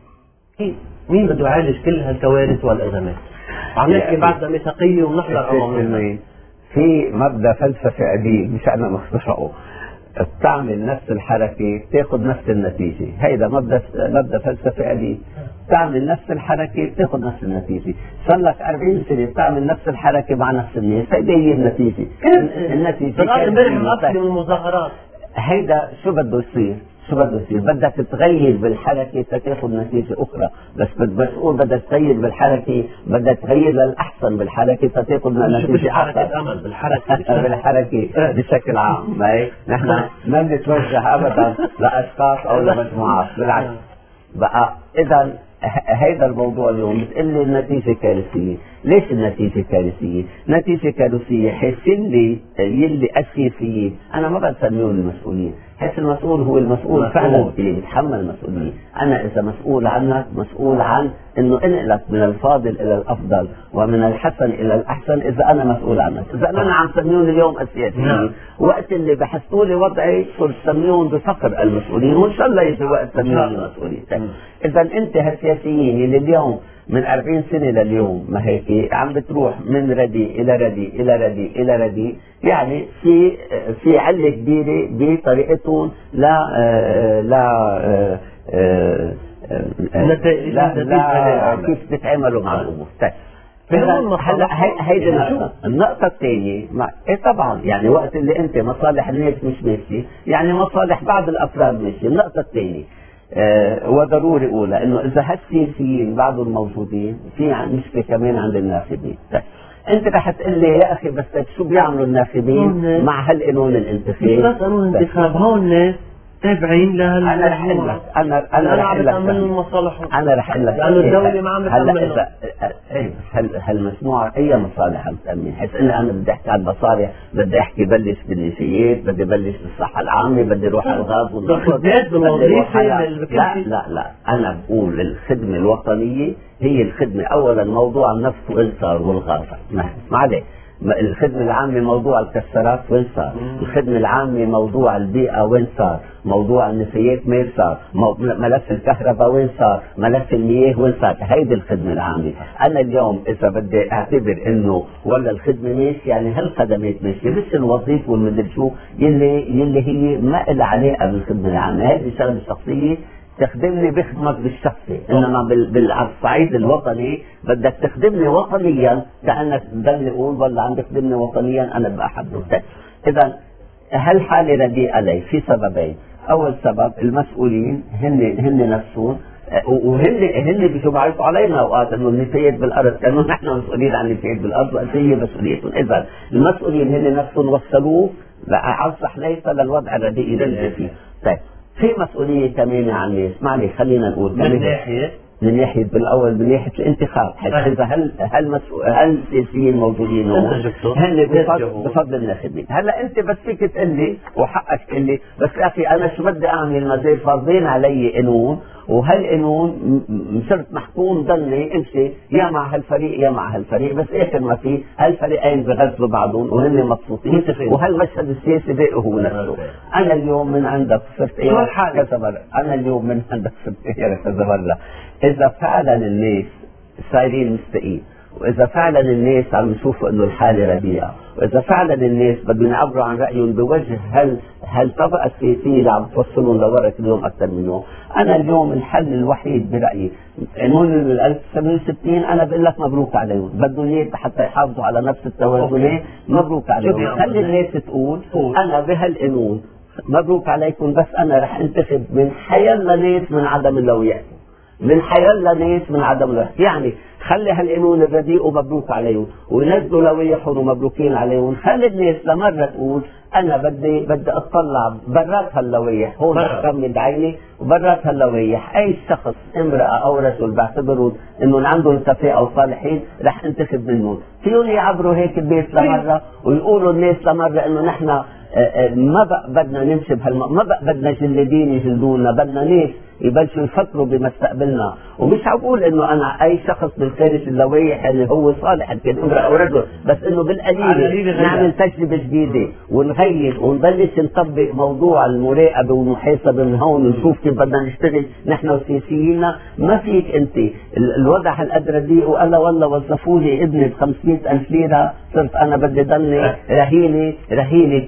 مين بده يعالج كل هالكوارث والازمات؟ عم نحكي بعدنا ميثاقية ونحضر امامنا. في مبدا فلسفي قديم مش انا مخترعه، تعمل نفس الحركة تاخذ نفس النتيجة. هيدا مبدا فلسفي قديم. تعمل نفس الحركة تاخذ نفس النتيجة. صار لك 40 سنة تعمل نفس الحركة مع نفس الناس، هيدا هي النتيجة. النتيجة امبارح من المظاهرات. هيدا شو بده يصير؟ بدك تغير بالحركة تاخذ نتيجة أخرى، بس تقول بدك تغير بالحركة، بدك تغير للأحسن بالحركة تاخذ نتيجة أحسن. أمل بالحركة بشكل عام. نحن ما بنتوجه أبدا لأشخاص أو لمجموعات، بالعكس. بقى إذا هيدا الموضوع اليوم بتقلي النتيجة كارثية. ليش النتيجة كارثية؟ نتيجة كارثية حيث يلي السياسيين، أنا ما بسميهم المسؤولين، حيث المسؤول هو المسؤول فعلا بيتحمل المسؤولية. أنا إذا مسؤول عنك مسؤول عن إنه انقلك من الفاضل إلى الأفضل ومن الحسن إلى الأحسن إذا أنا مسؤول عنك. إذا أنا عم سميون اليوم السياسيين وقت اللي بحثوا لي وضعي صرت سميون بفقر المسؤولين، وإن شاء الله يجي وقت سميون المسؤولين. إذا أنت هالسياسيين اللي اليوم من 40 سنة لليوم ما هيك عم بتروح من ردي إلى ردي إلى ردي إلى ردي، يعني في علة كبيرة بطريقتهم لا كيف بتعاملوا مع الأمور. هلا هيدي النقطة الثانية طبعا يعني وقت اللي أنت مصالح الناس مش ماشي يعني مصالح بعض الأفراد ماشي. النقطة الثانية وضروري أولى إنه إذا هالسياسيين بعضهم موجودين في مشكلة كمان عند الناخبين. أنت رح تقول لي يا أخي بس شو بيعملوا الناخبين مع هالقانون الانتخابي؟ مش بس قانون الانتخاب، هون الناس تابعين لها. أنا رح أقول لك أنا رح أقول لك لأنه الدولة ما عم بتأمن. هالمسموع أي مصالح عم تأمن؟ حيث أنا بدي أحكي عن المصالح، بدي أحكي بلش بالنفايات، بدي بلش بالصحة العامة، بدي أروح على الغاز بالوظيفة. لا أنا بقول الخدمة الوطنية هي الخدمة أولا موضوع النفط وإن صار والغاز ما عليه. الخدمة العامة موضوع الكسرات وين صار؟ الخدمة العامة موضوع البيئة وين صار؟ موضوع النفايات وين صار؟ ملف الكهرباء وين صار؟ ملف المياه وين صار؟ هيدي الخدمة العامة. أنا اليوم إذا بدي أعتبر إنه ولا الخدمة ماشية يعني هالخدمات ماشية، مش الوظيفة والمدري شو يلي هي ما لها علاقة بالخدمة العامة. هذه شغلة شخصية تخدمني بخدمك بالشخصي، انما بالصعيد الوطني بدك تخدمني وطنيا كانك بدي اقول والله عم تخدمني وطنيا انا بحبك. اذا هالحاله رديئه علي في سببين. اول سبب المسؤولين هن نفسهم وهن بيجوا بعرفوا علينا اوقات انه النفايات بالارض كانوا نحن مسؤولين عن النفايات بالارض وقت هي مسؤوليتهم. اذا المسؤولين هن نفسهم وصلوه على ليس للوضع الرديء اللي فيه. طيب في مسؤولية كمان عن الناس، معلي خلينا نقول من ناحية بالأول من ناحية الانتخاب. إذا هل السياسيين موجودين هن بفضل الناخبين. هلا أنت بس فيك تقول لي وحقك تقول لي بس يا أخي أنا شو بدي أعمل ما زي فرضين علي قانون وهالقانون صرت محكوم ضلني امشي يا مع هالفريق يا مع هالفريق، بس اخر ما في هالفريقين بغزلوا بعضهم وهن مبسوطين وهالمشهد السياسي باقي هو نفسه. انا اليوم من عندك صرت كذا مرة، انا اليوم من عندك صرت كذا مرة. اذا فعلا الناس صايرين مستقيم، واذا فعلا الناس عم يشوفوا انه الحالة رديئة، واذا فعلا الناس بدهم يعبروا عن رايهم بوجه هالطبقة السياسية اللي عم توصلهم لورا اليوم اكثر منه، انا اليوم الحل الوحيد برايي قانون 1960 انا بقول لك مبروك عليهم، بدهم اياه حتى يحافظوا على نفس التوازنات، مبروك عليهم. خلي الناس تقول انا بهالقانون مبروك عليكم، بس انا رح انتخب من حيالله ناس من عدم اللويات، من حيالله ناس من عدم اللويات. يعني خلي هالقانون الرديء ومبروك عليهم وينزلوا لويحهم ومبروكين عليهم. خلي الناس لمرة تقول انا بدي اطلع برات هاللويح، هون بكمل عيني وبرات هاللويح اي شخص امرأة او رجل بعتبروا انه عندهم كفاءة وصالحين رح انتخب منهم. فيهم يعبروا هيك البيت لمرة ويقولوا الناس لمرة انه نحن ما بقى بدنا نمشي ما بقى بدنا جلدين يجلدونا، بدنا ناس يبلشوا يفكروا بمستقبلنا. ومش عقول انه انا اي شخص من خارج اللوائح اللي هو صالح كان امرأة او رجل، بس انه بالقليل نعمل تجربة جديدة ونغير ونبلش نطبق موضوع المراقبة والمحاسبة من هون ونشوف كيف بدنا نشتغل نحن وسياسيين. ما فيك انت الوضع هالقد رديء وقال والله وظفوا لي ابني ب 500,000 ليرة صرت انا بدي ضلني رهينة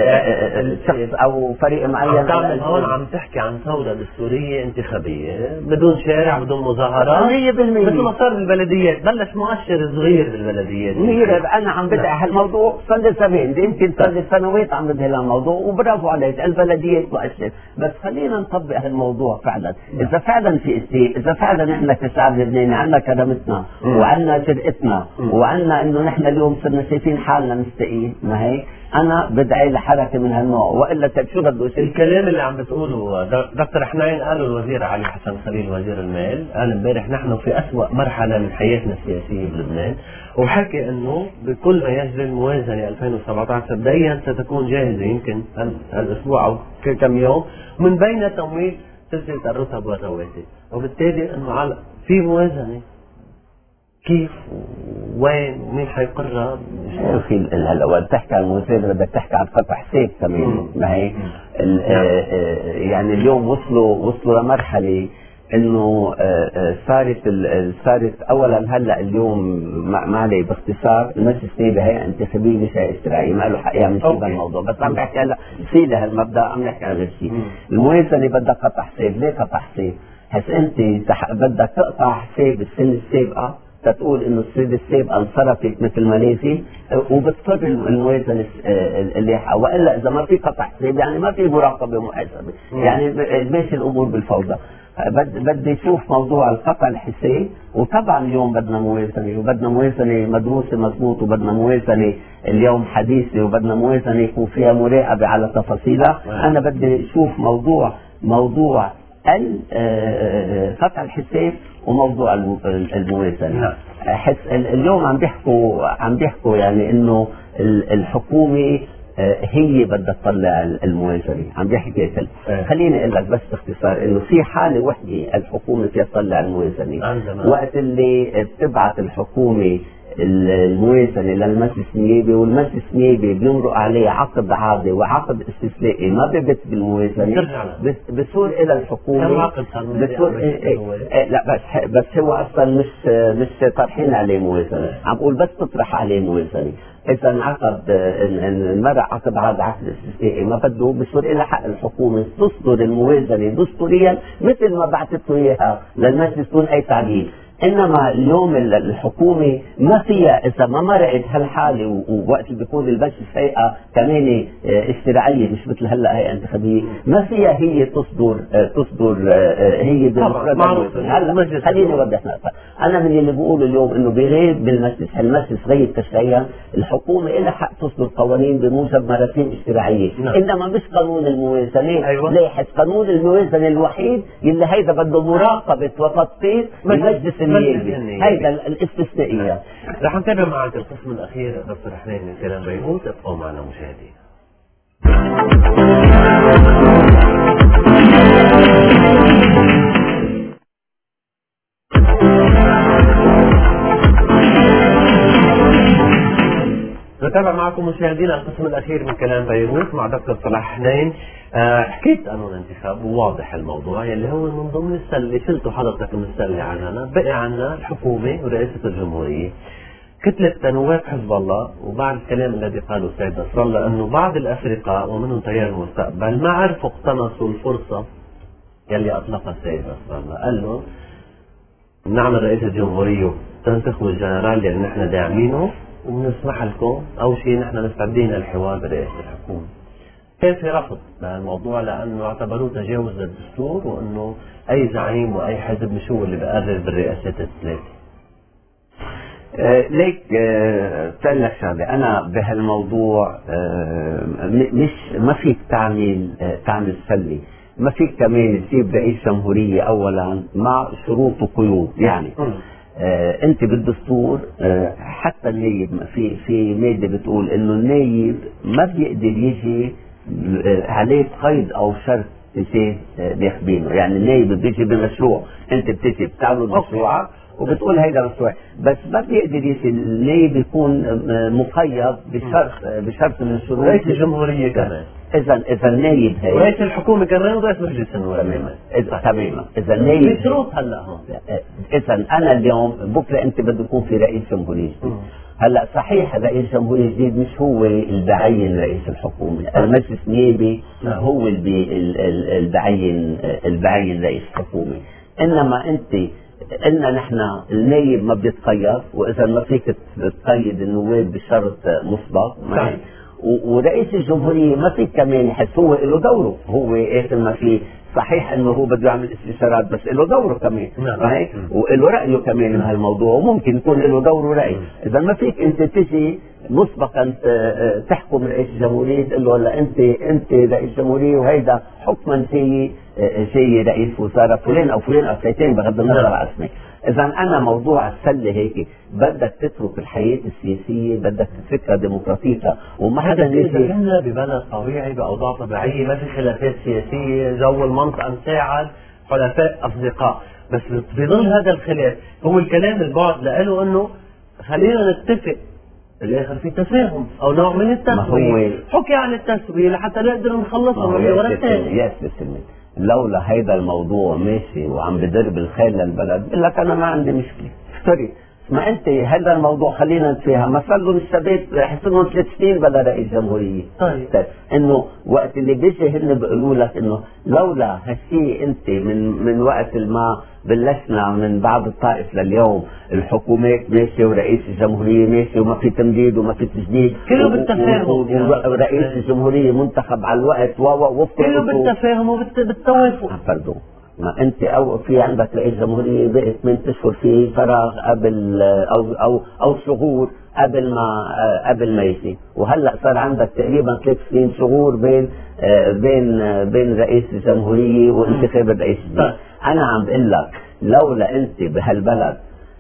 شخص او فريق معين. هون عم تحكي عن ثورة دستورية انتخابية بدون شارع بدون مظاهرات 100%. مثل ما صار بالبلديات بلش مؤشر صغير بالبلديات. انا عم بدأ هالموضوع صار لي زمان، يمكن صار لي سنوات عم بدي هالموضوع وبرافو عليك البلديات مؤشر. بس خلينا نطبق هالموضوع فعلا. اذا فعلا في اشياء، اذا فعلا احنا كشعب لبناني عندنا كرامتنا وعندنا جرأتنا وعندنا انه نحن اليوم صرنا شايفين حالنا مستقيم، ما هيك انا بدعي لحركه من هالنوع. والا شو بده يصير؟ الكلام اللي عم بتقوله دكتور حنين قال قاله الوزير علي حسن خليل وزير المال، قال امبارح نحن في أسوأ مرحلة من حياتنا السياسية بلبنان، وحكى انه بكل ما يجري الموازنة 2017 مبدئيا ستكون جاهزة يمكن الاسبوع او كم يوم، من بين تمويل سلسلة الرتب والرواتب، وبالتالي انه في موازنة كيف وين ومين حيقرر. شوفي هلا وقت تحكي عن الموازنة بدك تحكي عن قطع حساب كمان، ما هي يعني اليوم وصلوا لمرحلة انه صارت اولا هلا اليوم ما علي باختصار المجلس النيابي هيئه انتخابيه مش هيئه اشتراعيه، ما له حق يعمل شيء بهالموضوع، بس عم بحكي هلا في لهالمبدا عم نحكي عن غير شيء. الموازنه بدها قطع حساب، ليه قطع حساب؟ هسه انت بدك تقطع حساب السنه السابقه تقول انه السنه السابقه انصرفت مثل ما لازم وبتضطر الموازنه اللي والا اذا ما في قطع حساب يعني ما في مراقبه محاسبه، يعني ماشي الامور بالفوضى. بدي اشوف موضوع القطع الحساب، وطبعا اليوم بدنا موازنه، وبدنا موازنه مدروسه مضبوط، وبدنا موازنه اليوم حديثه، وبدنا موازنه يكون فيها مراقبه على تفاصيلها. انا بدي اشوف موضوع قطع الحساب وموضوع الموازنه. اليوم عم بيحكوا يعني انه الحكومه هي بدها تطلع الموازنه، عم بيحكي خليني اقول لك بس باختصار انه في حاله وحده الحكومه فيها تطلع الموازنه، وقت اللي بتبعت الحكومه الموازنه للمجلس النيابي، والمجلس النيابي بيمرق عليه عقد عادي وعقد استثنائي ما ببت بالموازنه، بصير الى الحكومه لا بس هو اصلا مش طرحين عليه موازنه، عم بقول بس تطرح عليه موازنه. اذا انعقد انمرق عقد عقد استثنائي ما بده، بصير لها حق الحكومه تصدر الموازنه دستوريا مثل ما بعثت له اياها للمجلس دون اي تعديل. انما اليوم الحكومه ما فيها اذا ما مرقت هالحاله، ووقت اللي بيكون المجلس هيئه كمان اشتراعيه مش مثل هلا هيئه انتخابيه، ما فيها هي تصدر هي هلا. خليني اوضح نقطه، انا من اللي بقوله اليوم انه بغيب المجلس غيب تشريعيا، الحكومه لها حق تصدر قوانين بموجب مراسيم اشتراعيه، انما مش قانون الموازنه. أيوة. لاحظ قانون الموازنه الوحيد اللي هيدا بده مراقبه وتطبيق المجلس النيابي، هيدا الاستثنائيه. رح نتابع معك القسم الاخير دكتور حنين من كلام بيروت، ابقوا معنا مشاهدينا. نتابع معكم مشاهدينا القسم الاخير من كلام بيروت مع دكتور صلاح حنين. حكيت قانون انتخاب وواضح الموضوع يلي هو من ضمن السله، شلته حضرتك من السله عننا، بقي عنا الحكومه ورئاسه الجمهوريه، كتلة نواب حزب الله، وبعد الكلام الذي قاله السيد نصر الله انه بعض الافرقاء ومنهم تيار المستقبل ما عرفوا اقتنصوا الفرصه يلي اطلقها السيد نصر الله، قال لهم نعمل رئيس الجمهوريه تنتخبوا الجنرال اللي نحن داعمينه وبنسمح لكم اول شيء نحن مستعدين للحوار برئاسه الحكومه. كان في رفض للموضوع لانه اعتبروه تجاوز للدستور، وانه اي زعيم واي حزب مش هو اللي بقرر بالرئاسات الثلاثه. ليك بقول لك شغله، انا بهالموضوع مش ما فيك تعمل سله، ما فيك كمان تجيب رئيس جمهوريه اولا مع شروط وقيود. يعني انت بالدستور حتى النايب في ماده بتقول انه النايب ما بيقدر يجي عليه قيد او شرط تجاه ناخبينه، يعني النايب بيجي بمشروع، انت بتجي بتعمل مشروعك وبتقول هيدا مشروع، بس ما بيقدر يجي النايب يكون مقيد بشرط من الشروط. رئيس الجمهوريه كمان، اذا النايب هي رئيس الحكومه كمان ورئيس مجلس النواب تماما. اذا النايب في شروط هلا هون. اذا انا اليوم بكره انت بده يكون في رئيس جمهوريه جديد. هلا صحيح رئيس جمهوريه جديد مش هو اللي بعين رئيس الحكومه، المجلس النيابي هو اللي بعين رئيس الحكومه، انما انت قلنا نحن النايب ما بيتقيد، واذا ما فيك تقيد النواب بشرط مسبق، ورئيس الجمهورية ما في كمان يحس هو له دوره، هو ايش ما في صحيح انه هو بده يعمل استشارات بس له دوره كمان هيك وله رايه كمان بهالموضوع وممكن يكون له دور ورأي. اذا ما فيك انت تجي مسبقا تحكم رئيس الجمهورية تقول له هلا انت رئيس الجمهورية وهيدا حكما جاي رئيس وزراء فلان او فلان او فلانتين بغض النظر عن اسمك. اذا انا موضوع السله هيك بدك تترك الحياه السياسيه بدك تتركها ديمقراطيتها وما حدا يجي. احنا ببلد طبيعي باوضاع طبيعيه ما في خلافات سياسيه، جو المنطقه مساعد، حلفاء اصدقاء، بس في ظل هذا الخلاف هو الكلام البعض له انه خلينا نتفق بالاخر في تفاهم او نوع من التسويه، حكي عن التسويه لحتى نقدر نخلصها من ورا الثاني. يا سيدي لولا هيدا الموضوع ماشي وعم بدرب الخيل للبلد بقول لك انا ما عندي مشكله افتري ما انت هذا الموضوع خلينا نتفاهم. ما صار لهم الشباب حسنهم 3 سنين بلا رئيس جمهوريه. طيب انه وقت اللي بيجي هن بيقولوا لك انه لولا هالشيء انت من وقت ما بلشنا من بعد الطائف لليوم الحكومات ماشيه ورئيس الجمهوريه ماشي وما في تمديد وما في تجديد كله بالتفاهم ورئيس الجمهوريه منتخب على الوقت كله بالتفاهم وبالتوافق. برضو ما انت او في عندك رئيس جمهوريه بقت 8 اشهر في فراغ قبل او شهور قبل ما يجي وهلا صار عندك تقريبا 3 سنين شهور بين رئيس الجمهوريه وانتخاب الرئيس. انا عم بقول لك لولا انت بهالبلد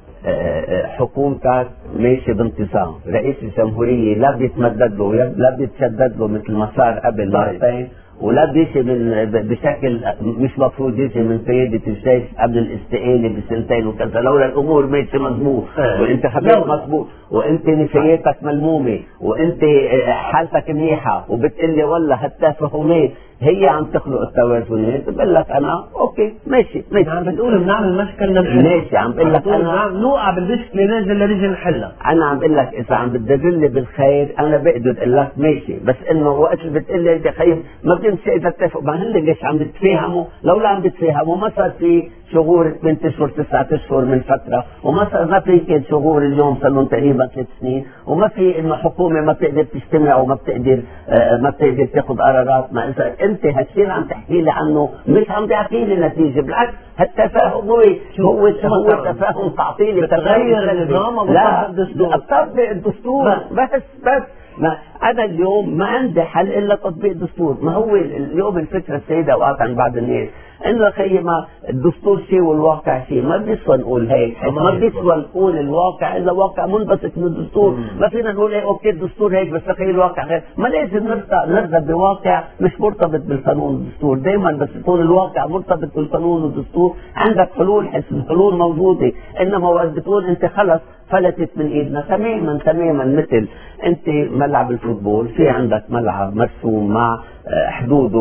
حكومتك ماشي بانتظام رئيس الجمهوريه لا بيتمدد له لا بيتشدد له مثل ما صار قبل مرتين ولا بيجي بشكل مش مفروض يجي من قيادة الجيش قبل الاستقالة بسنتين وكذا لولا الأمور ماشية مضبوط والانتخابات مضبوط وأنت نفسيتك ملمومة وأنت حالتك منيحة وبتقلي والله هالتفاهمات هي عم تخلق التوازنات بقول لك أنا أوكي ماشي عم بتقول بنعمل مشكلة ماشي عم بقول لك أنا نوقع بالمشكلة نجي نحلها. أنا عم بقول لك إذا عم بتدلني بالخير أنا بقدر أقول لك ماشي بس إنه وقت اللي بتقلي بدي خير ما بنمشي إذا اتفق مع هن ليش عم بتفاهموا لولا عم بتفاهموا ما صار في شهور 8 اشهر 9 اشهر من فتره ما في كان شهور اليوم صار لهم تقريبا 3 سنين وما في انه حكومه ما بتقدر تجتمع وما بتقدر تاخذ قرارات. ما اذا انت هالشيء اللي عم تحكي لي عنه مش عم بيعطي لي نتيجه بالعكس هالتفاهم هو تفاهم تعطيلي تغير النظام لا اطبق الدستور بس ما أنا اليوم ما عندي حل إلا تطبيق الدستور. ما هو اليوم الفكرة السيدة وقعت عن بعض الناس إنه خي ما الدستور شيء والواقع شيء ما بيسوى نقول هيك ما بيسوى نقول الواقع إلا واقع منبثق من الدستور. ما فينا نقول إيه أوكي الدستور هيك بس خي الواقع هيك ما لازم نرضى بواقع مش مرتبط بالقانون والدستور. دائما بس يكون الواقع مرتبط بالقانون والدستور عندك حلول الحلول موجودة. إنما وقت بتقول أنت خلص فلتت من ايدنا تماما مثل انت ملعب الفوتبول في عندك ملعب مرسوم مع حدوده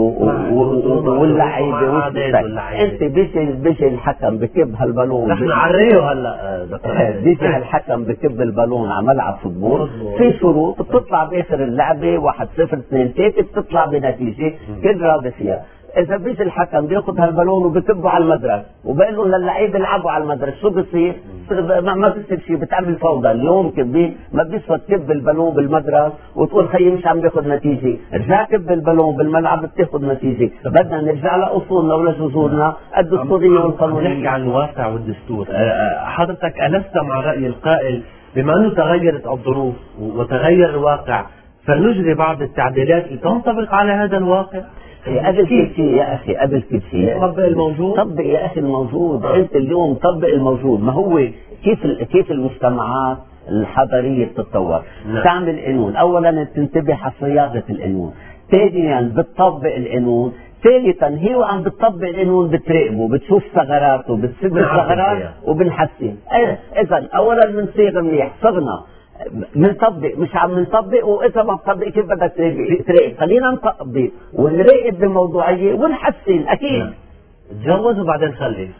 واللعيبه انت بيجي الحكم بكب هالبالون نحن عريه هلا بيجي الحكم بكب البالون على ملعب فوتبول في شروط بتطلع باخر اللعبه 1-0 2-3 بتطلع بنتيجه كل راضي فيها. إذا بيجي الحكم بياخذ هالبالون وبكبه على المدرج وبقول لهم للعيبه العبوا على المدرج شو بصير؟ ما بصير شيء بتعمل فوضى. اليوم كبي ما بيسوى تكب البالون بالمدرج وتقول خيي مش عم بياخذ نتيجه، رجع كب البالون بالملعب بتاخذ نتيجه. بدنا نرجع لاصولنا ولجذورنا الدستوريه والقانونيه. نحكي عن الواقع والدستور. حضرتك ألست مع رأي القائل بما أنه تغيرت الظروف وتغير الواقع فنجري بعض التعديلات لتنطبق على هذا الواقع؟ قبل كل شيء يا أخي قبل كل شيء طبق الموجود. طبق يا أخي الموجود. أنت اليوم طبق الموجود. ما هو كيف المجتمعات الحضارية بتتطور. تعمل قانون أولا تنتبه على صياغة القانون، ثانيا بتطبق القانون، ثالثا هي وعم بتطبق القانون بتراقبه بتشوف ثغراته بتسد الثغرات وبنحسن. إذا أولا بنصيغ منيح صغنا منطبق مش عم نطبق واذا ما نطبق كيف بدك تراقب؟ خلينا نطبق ونراقب بموضوعيه ونحسن اكيد. تجوز وبعدين خلف.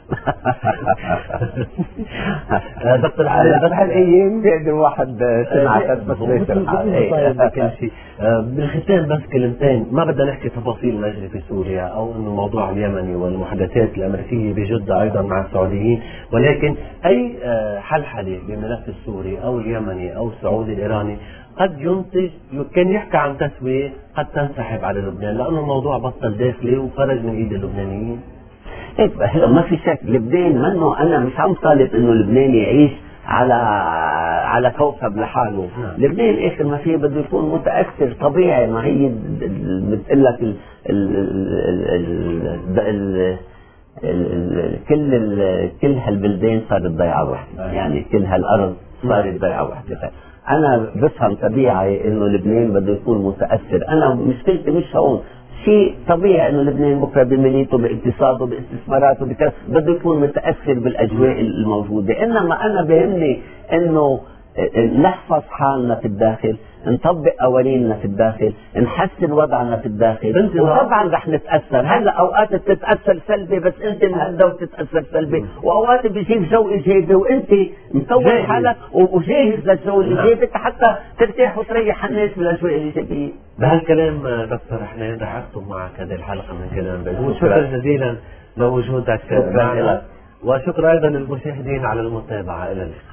دكتور علي بهالايام بيقدر واحد سمع بس كل شيء. بالختام بس كلمتين، ما بدنا نحكي تفاصيل المجري في سوريا او انه الموضوع اليمني والمحادثات الامريكيه بجده ايضا مع السعوديين، ولكن اي حلحله بالملف السوري او اليمني او السعودي الايراني قد ينتج، كان يحكي عن تسوية قد تنسحب على لبنان، لأنه الموضوع بطل داخلي وخرج من إيد اللبنانيين. هلا ما في شك لبنان منه، أنا مش عم طالب إنه لبنان يعيش على كوكب لحاله. لبنان آخر ما فيه بده يكون متأثر طبيعي. ما هي بتقول لك كل هالبلدان صارت ضيعة واحدة، يعني كل هالأرض صارت ضيعة واحدة. أنا بفهم طبيعي إنه لبنان بده يكون متأثر. أنا مشكلتي مش هون، شيء طبيعي إنه لبنان بكرة بمليته باقتصاده باستثماراته بده يكون متأثر بالأجواء الموجودة. إنما أنا بهمني إنه نحفظ حالنا في الداخل، نطبق قوانيننا في الداخل، نحسن وضعنا في الداخل، وطبعا رح نتاثر. هلا اوقات بتتاثر سلبي بس انت مهدى وتتاثر سلبي، واوقات بيجيب جو ايجابي وانت مكون حالك وجاهز للجو الايجابي حتى ترتاح وتريح الناس بالاجواء الايجابيه. بهالكلام دكتور حنين رح اختم معك هذه الحلقه من كلام بيروت. شكرا جزيلا لوجودك معنا، وشكرا ايضا للمشاهدين على المتابعه. الى اللقاء.